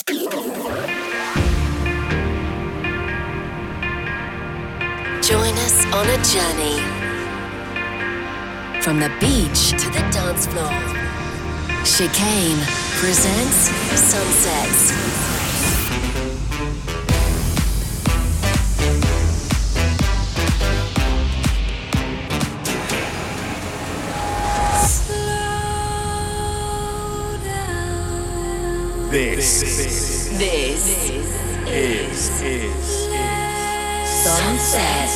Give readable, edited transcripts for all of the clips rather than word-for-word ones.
Join us on a journey from the beach to the dance floor. Chicane presents Sunsets. This is Sunset.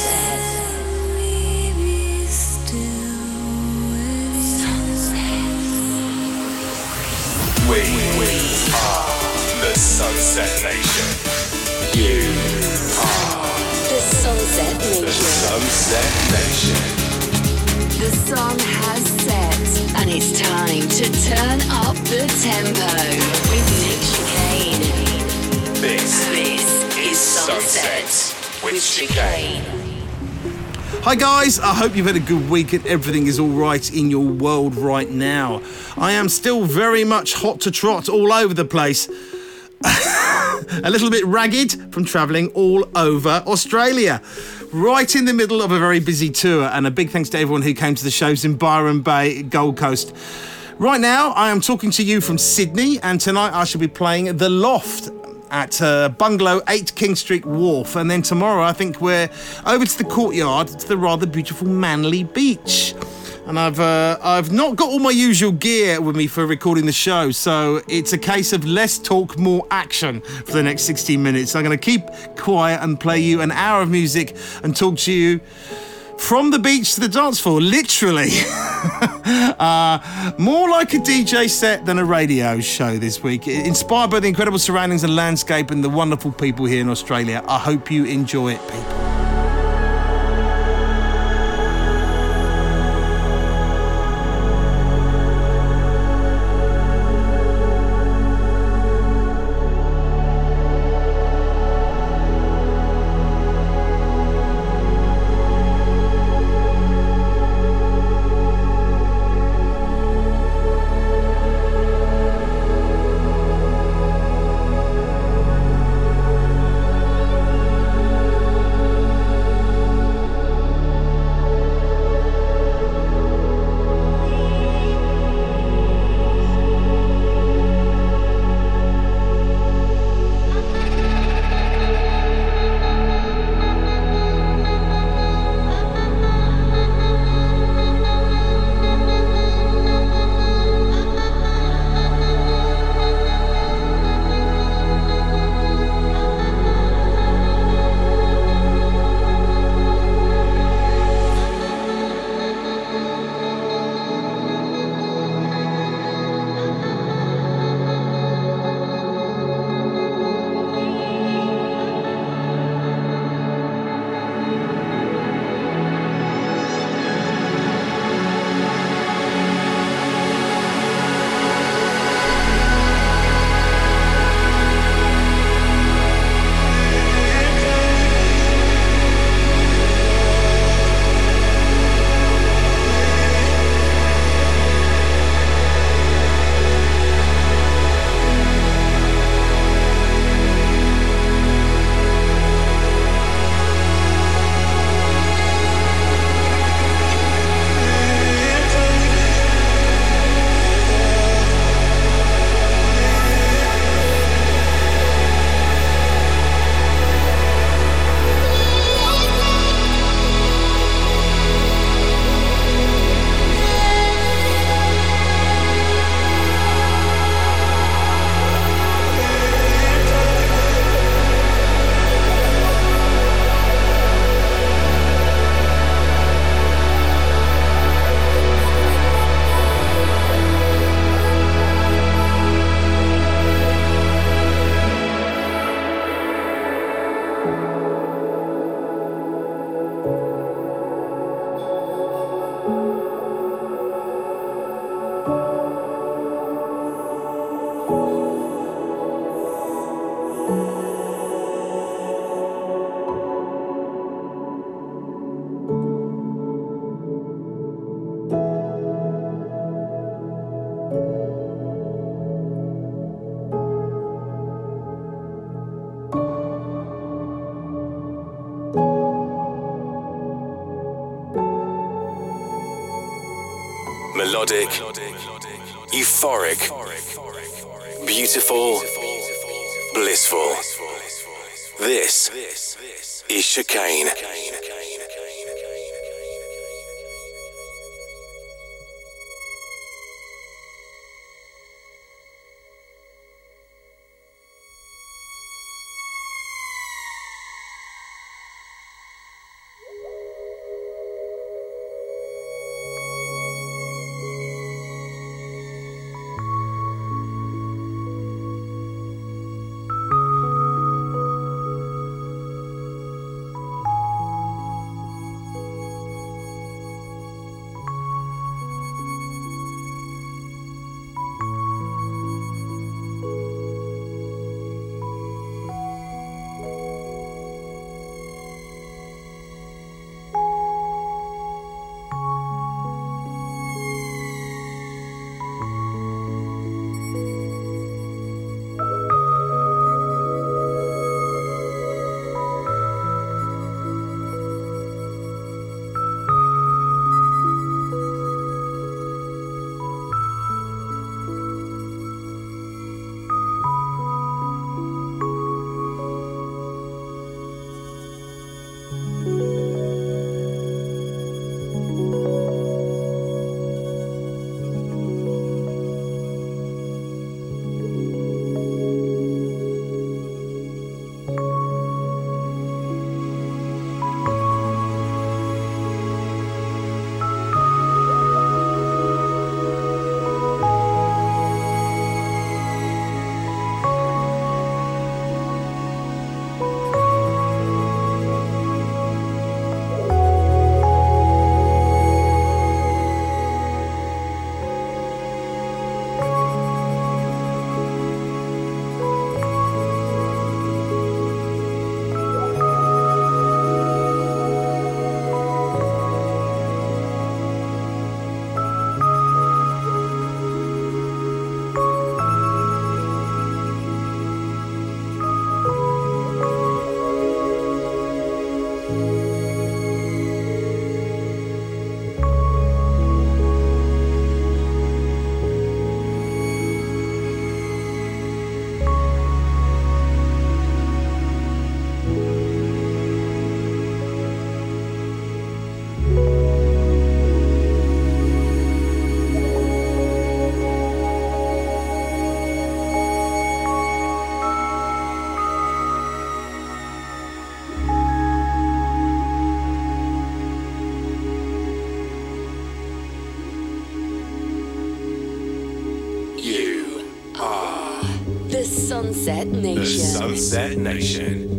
We are the Sunset Nation. You are The Sunset the Nation. Sunset Nation. The sun has set, and it's time to turn up the tempo with Nick Chicane. This is Sunset with Chicane. Hi guys, I hope you've had a good week and everything is all right in your world right now. I am still very much hot to trot all over the place. A little bit ragged from travelling all over Australia. Right in the middle of a very busy tour, and a big thanks to everyone who came to the shows in Byron Bay, Gold Coast. Right now, I am talking to you from Sydney, and tonight I shall be playing The Loft at Bungalow 8 King Street Wharf. And then tomorrow, I think we're over to the Courtyard, to the rather beautiful Manly Beach. And I've not got all my usual gear with me for recording the show, so it's a case of less talk, more action for the next 16 minutes. I'm going to keep quiet and play you an hour of music and talk to you from the beach to the dance floor, literally. More like a DJ set than a radio show this week. Inspired by the incredible surroundings and landscape and the wonderful people here in Australia. I hope you enjoy it, people. melodic, euphoric, beautiful, blissful. This is Chicane. The Sunset Nation. The Sunset Nation.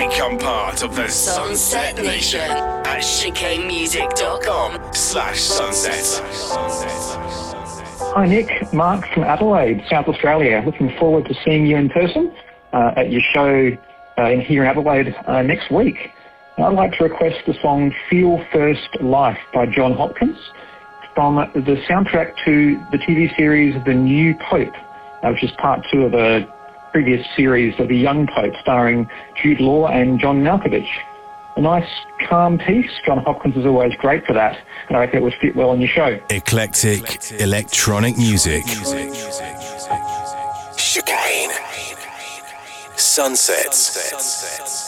Become part of the Sunset Nation at chicanemusic.com/sunset. Hi Nick, Mark from Adelaide, South Australia. Looking forward to seeing you in person at your show here in Adelaide next week. I'd like to request the song Feel First Life by John Hopkins from the soundtrack to the TV series The New Pope, which is part 2 of a previous series of The Young Pope starring Jude Law and John Malkovich. A nice, calm piece. John Hopkins is always great for that, and I reckon it would fit well on your show. eclectic electronic music. Chicane. Sunsets.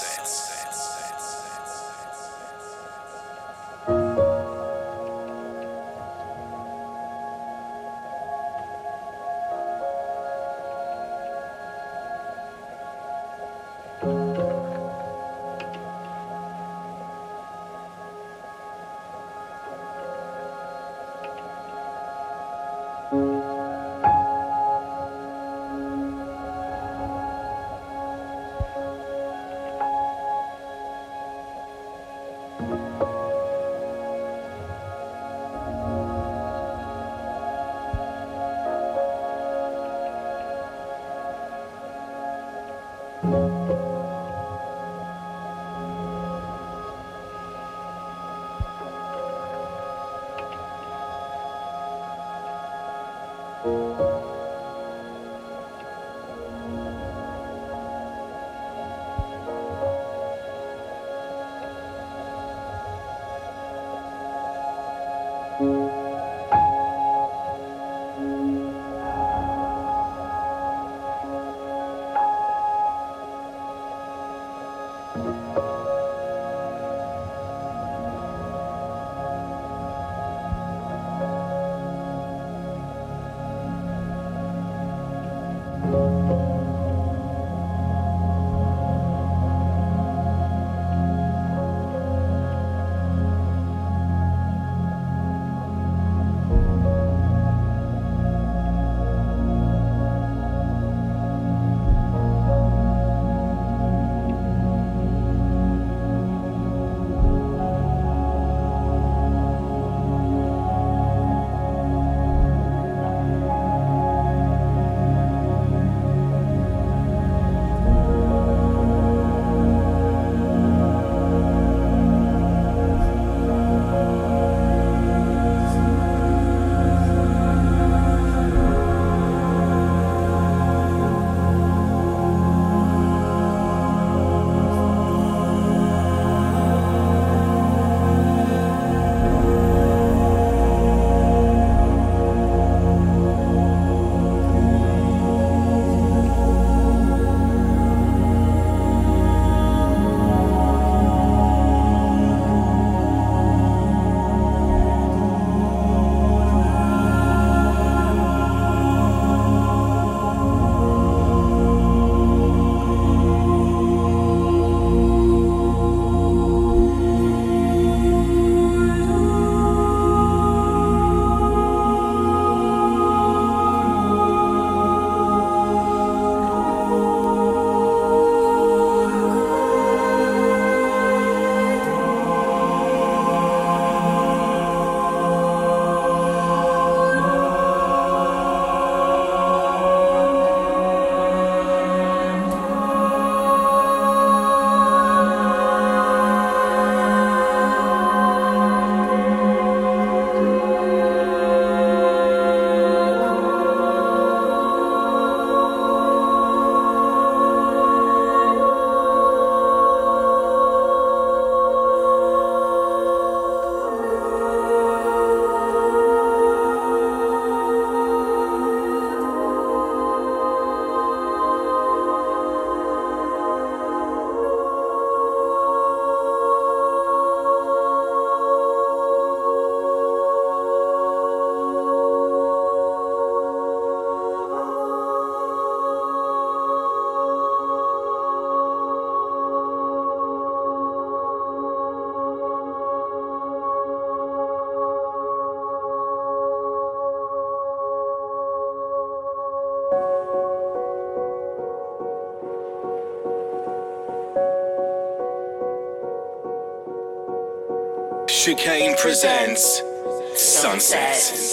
Chicane presents Sunset.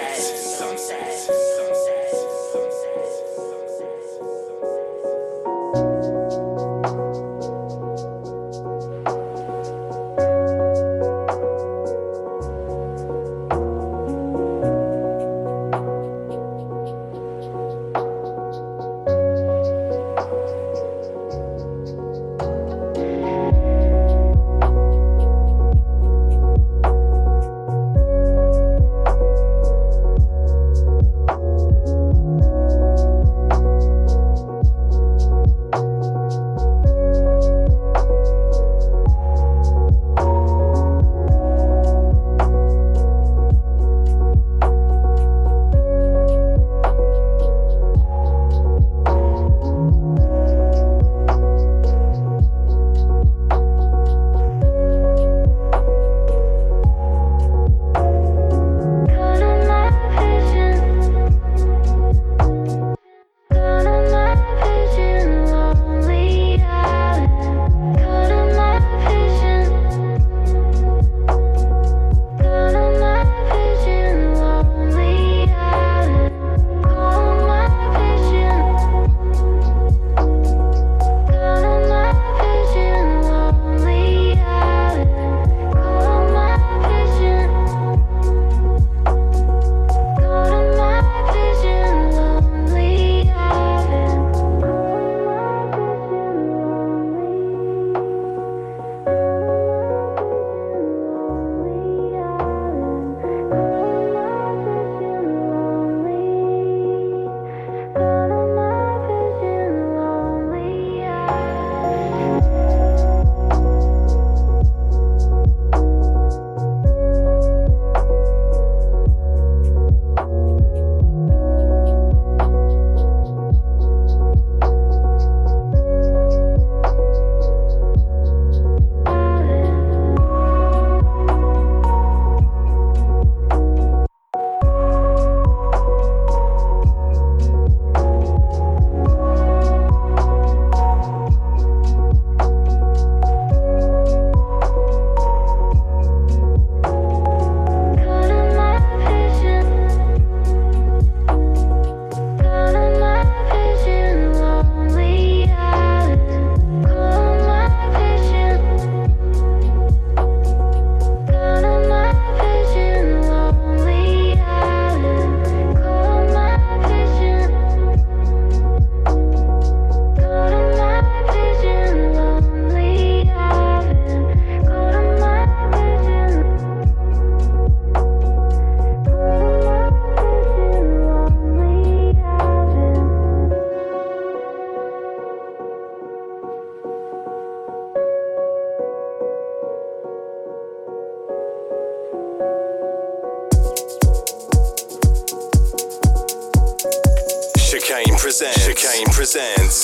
Chicane presents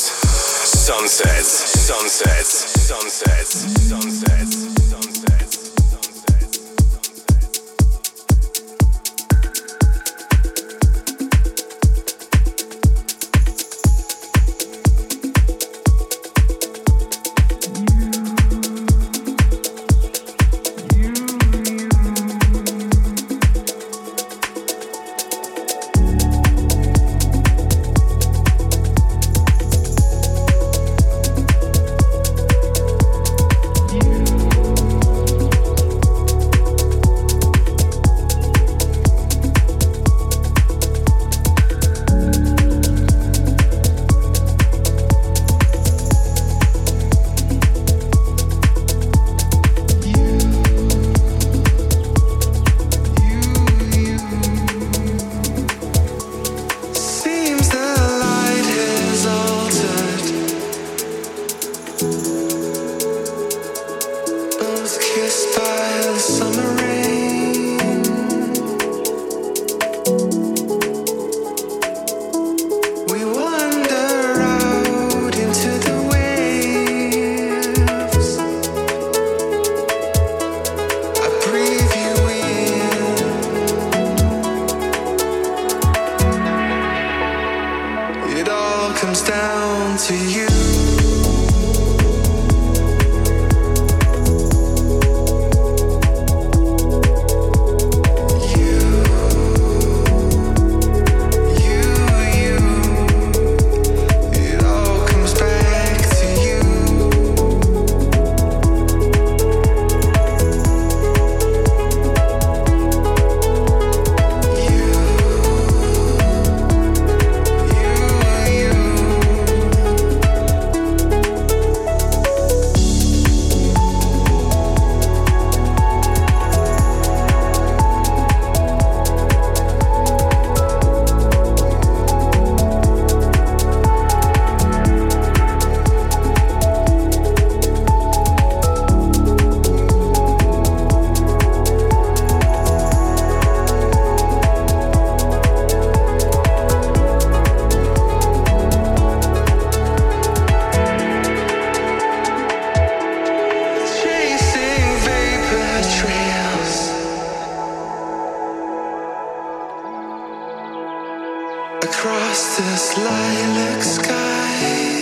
Sunset. across this lilac sky.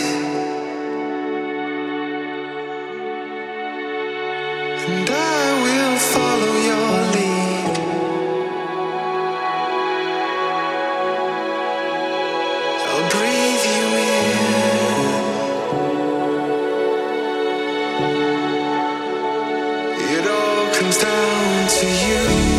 And I will follow your lead. I'll breathe you in. It all comes down to you.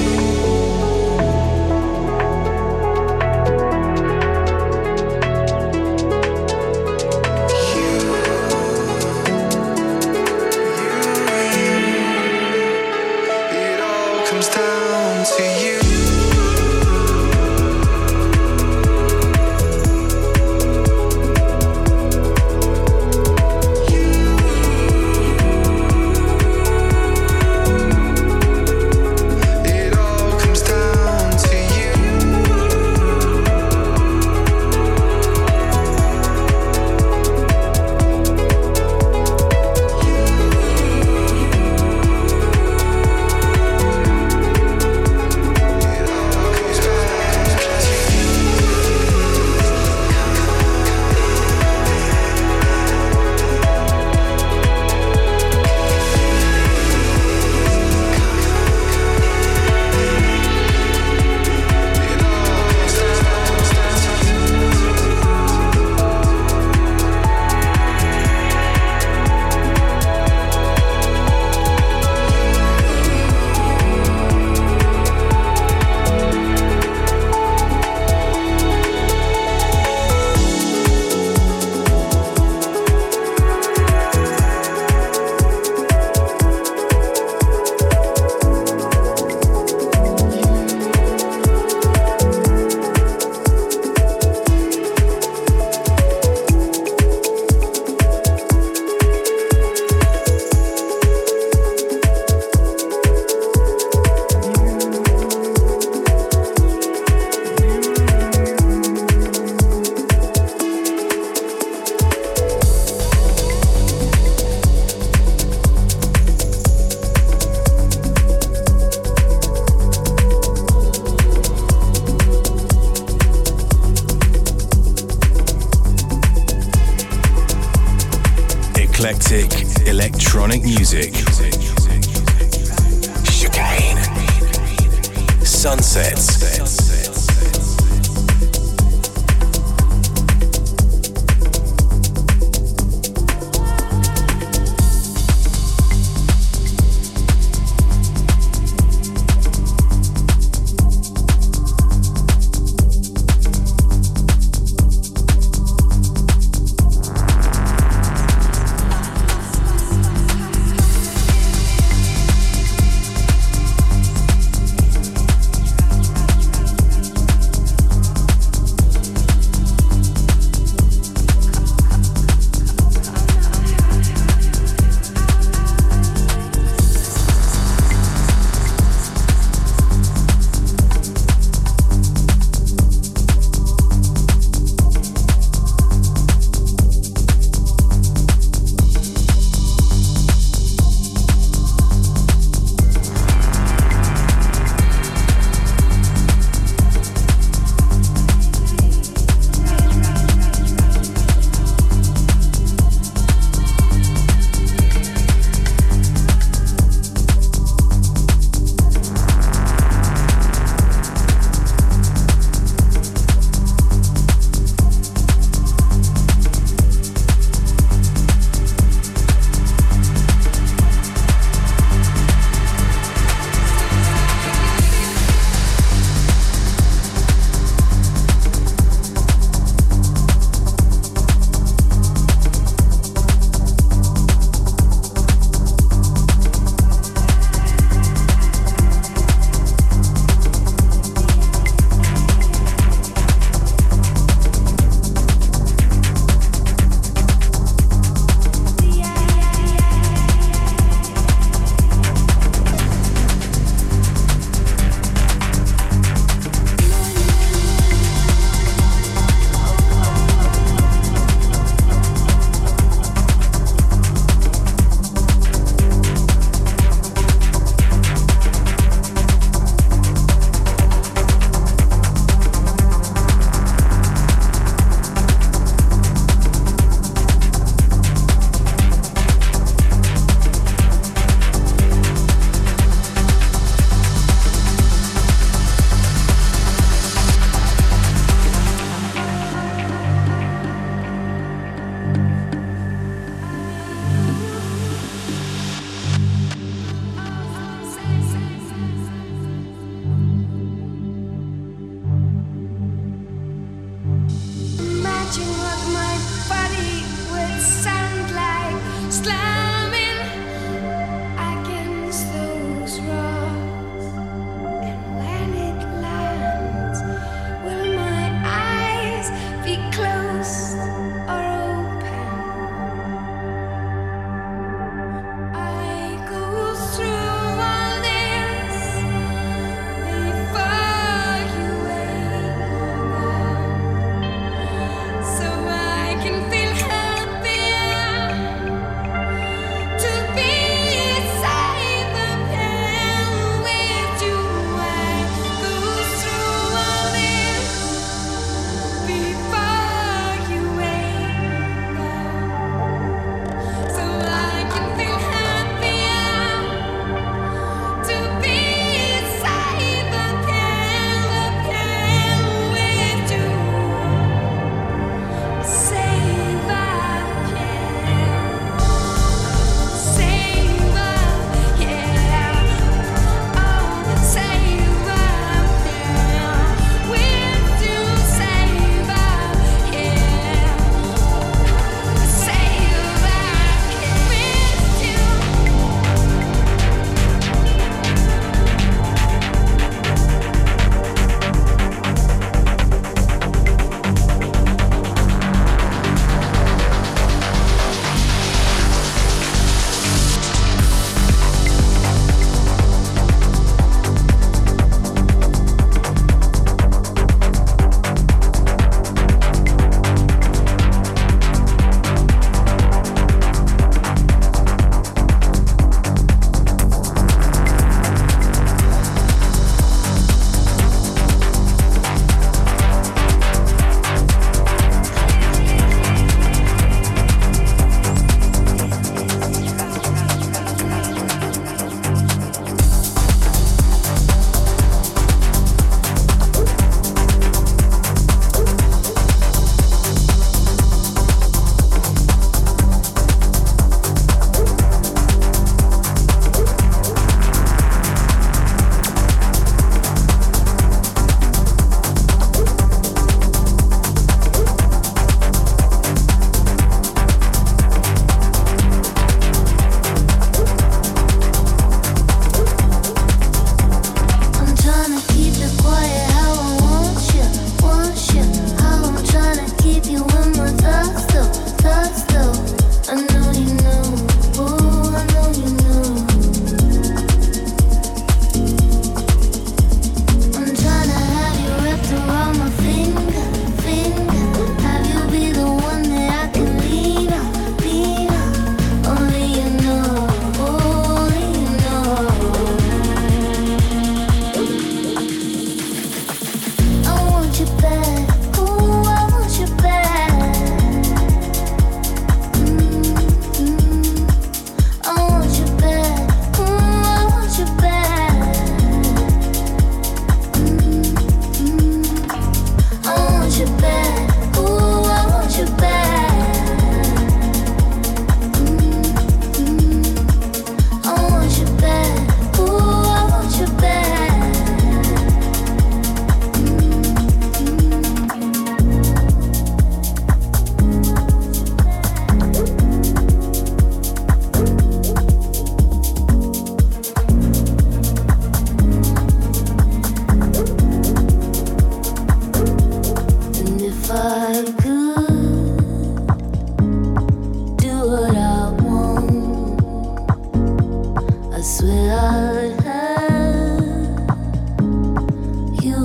Eclectic electronic music. Chicane. Sunsets.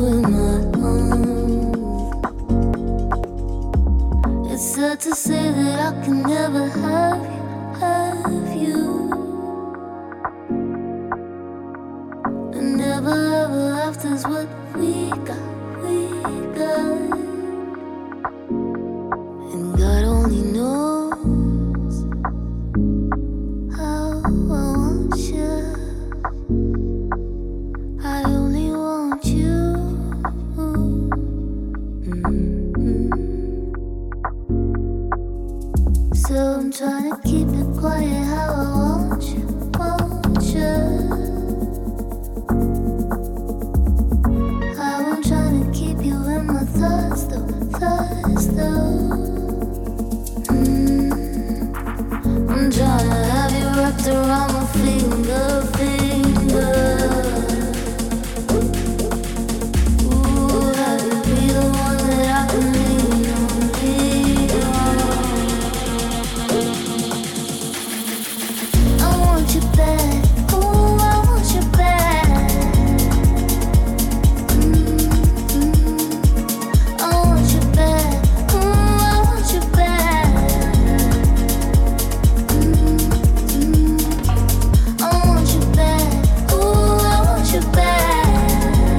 in my arms. It's sad to say that I can never have you. And never ever after's what we got. And God only knows how I want you. I only want you. So I'm trying to keep it quiet how I want you. How I'm trying to keep you in my thoughts though. I'm trying to have you wrapped around my finger. Ooh, have you be the one that I can lean on. I want you back. Ooh, I want you back. I want you back. Ooh, I want you back. I want you back. Ooh, I want you back.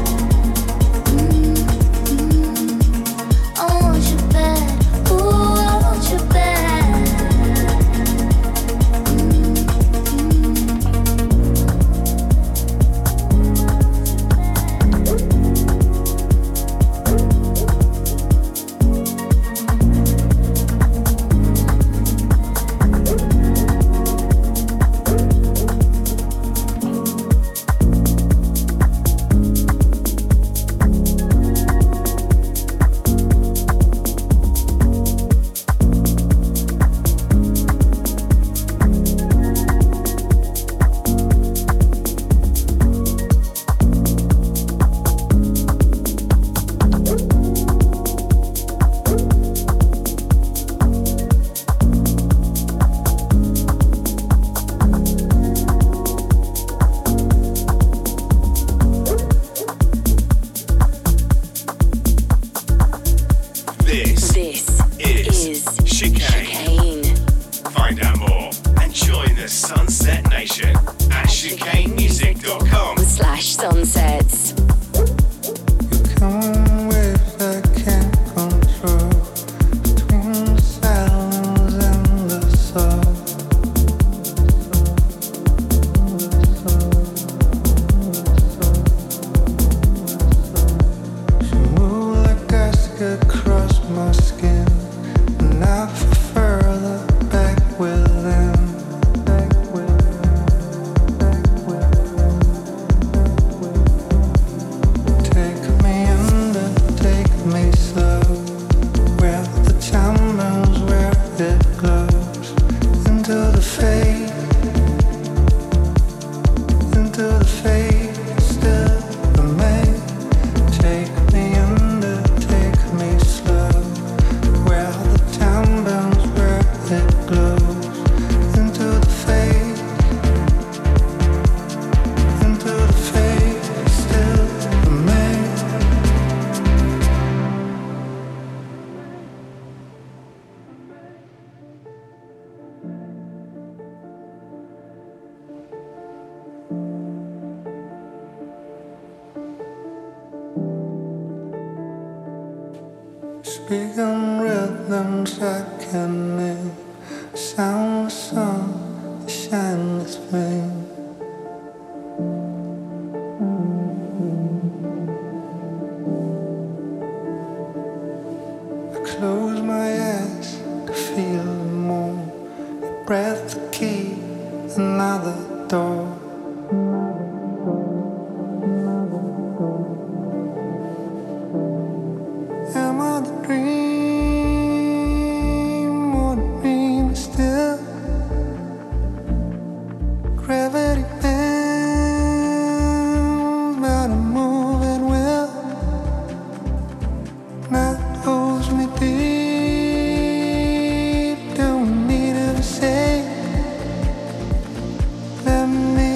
I want you back. Ooh, I want you back. This is Chicane. Find out more and join the Sunset Nation at chicanemusic.com/sunsets. Come waves I can't control between the silence and the soul. She moved like dusk across my skin, and I feel further back within. Take me under, take me slow, where the time moves, where it glows, into the fade, still remain. Take me under, take me slow, where the time burns, where it glows, into the fade, still remain. Speaking rhythms I can name, sound the sun, the shining flame. I close my eyes to feel the moon, your breath the key, another door. Am I the dream or the dream still? Gravity bends, but I move at will. Night holds me deep. Don't need to say. Let me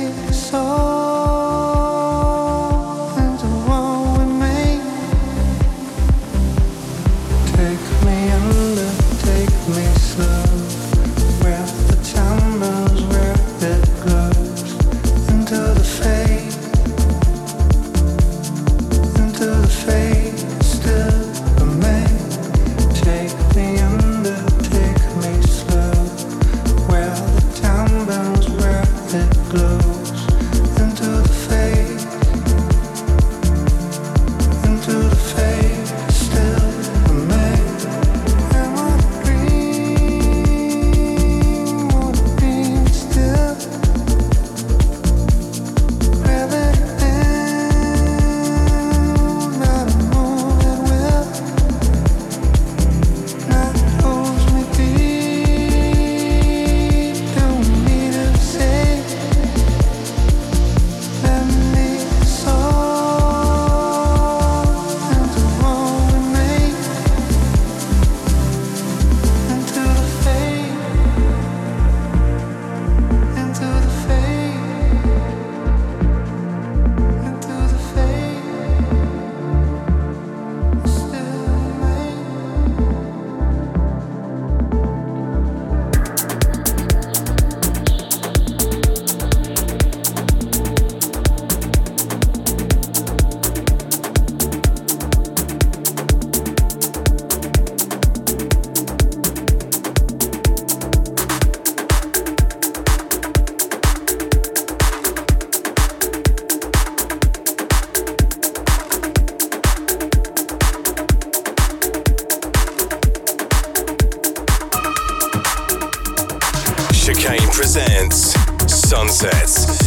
Chicane presents Sunsets.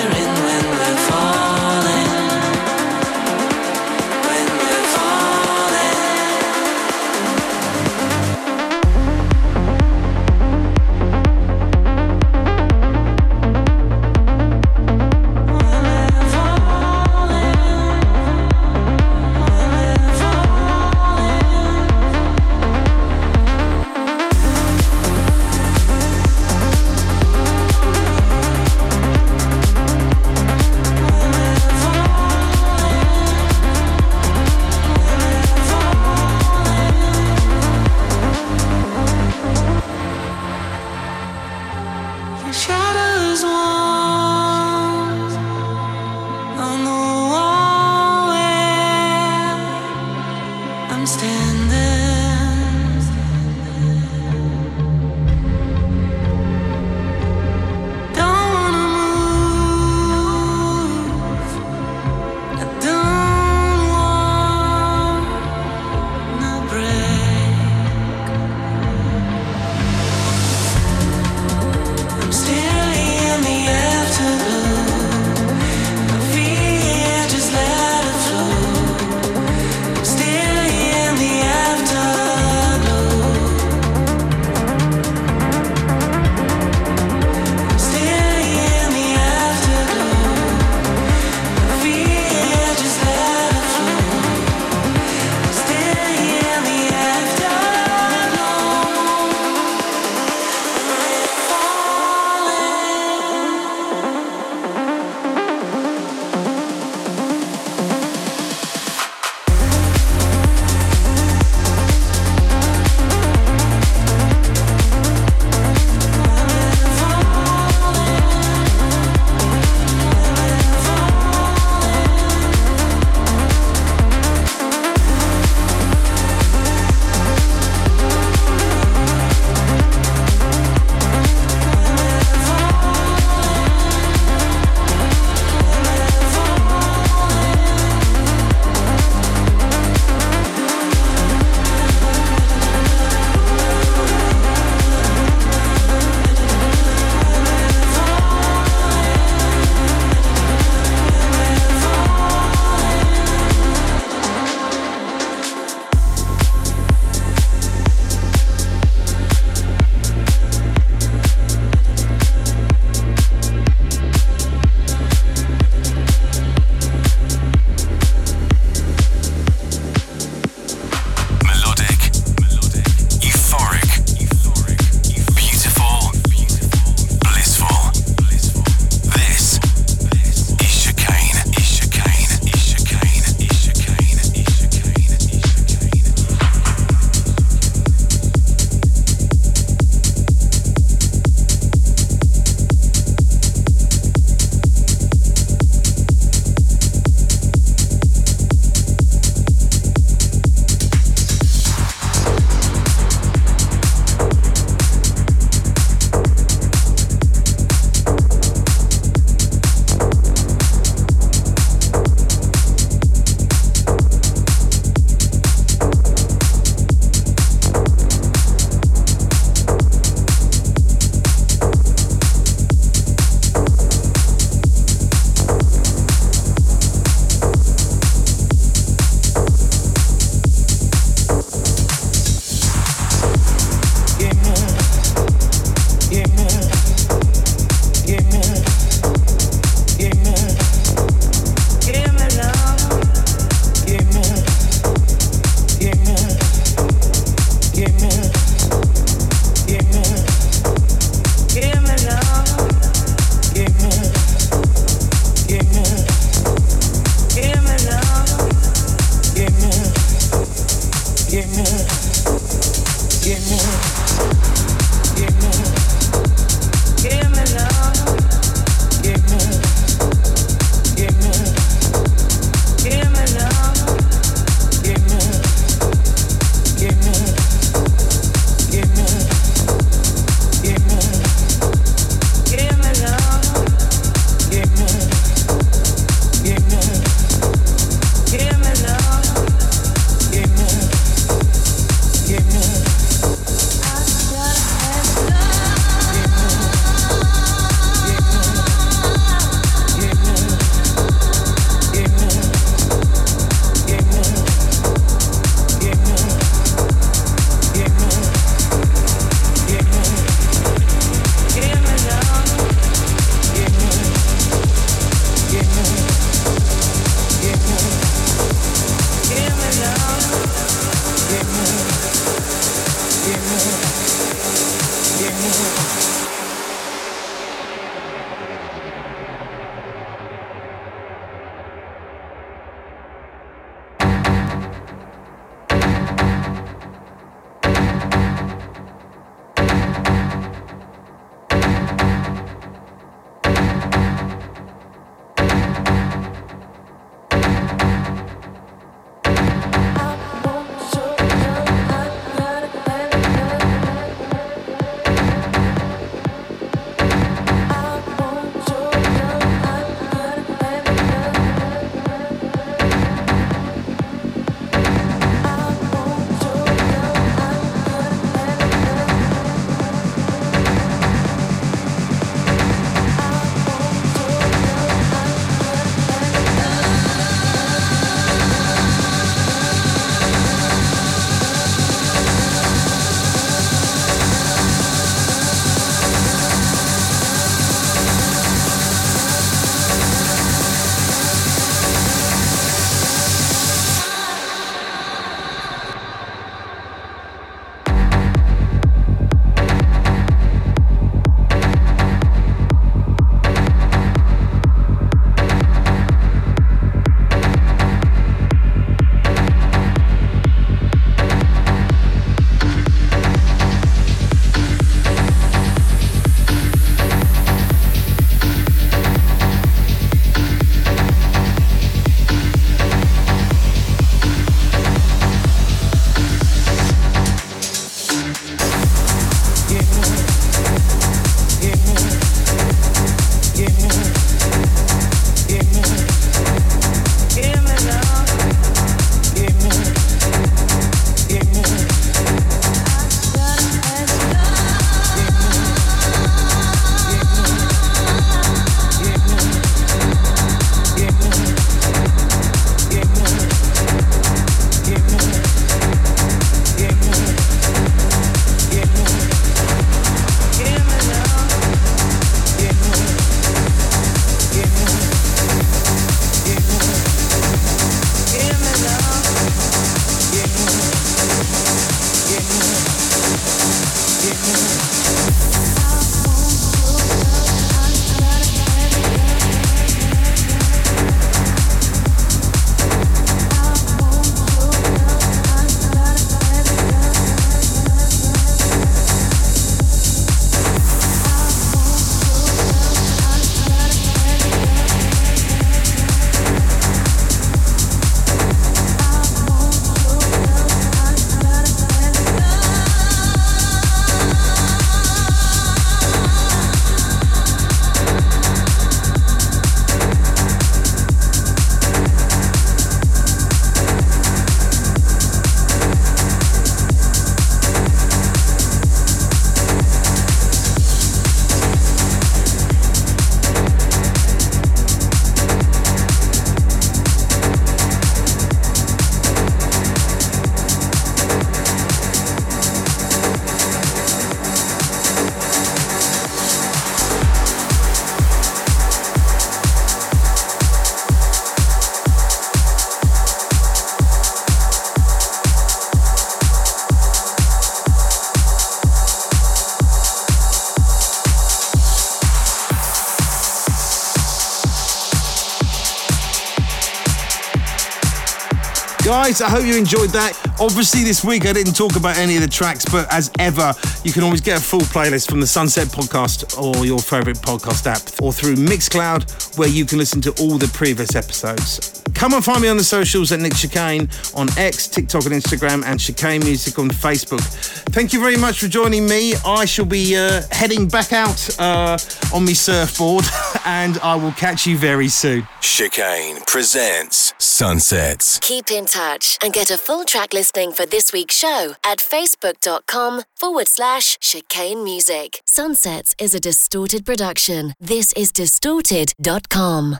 Guys, I hope you enjoyed that. Obviously, this week I didn't talk about any of the tracks, but as ever, you can always get a full playlist from the Sunset Podcast or your favourite podcast app, or through Mixcloud, where you can listen to all the previous episodes. Come and find me on the socials at Nick Chicane on X, TikTok and Instagram, and Chicane Music on Facebook. Thank you very much for joining me. I shall be heading back out on my surfboard, and I will catch you very soon. Chicane presents Sunsets. Keep in touch and get a full track listing for this week's show at facebook.com/Chicane Music. Sunsets is a Distorted production. This is distorted.com.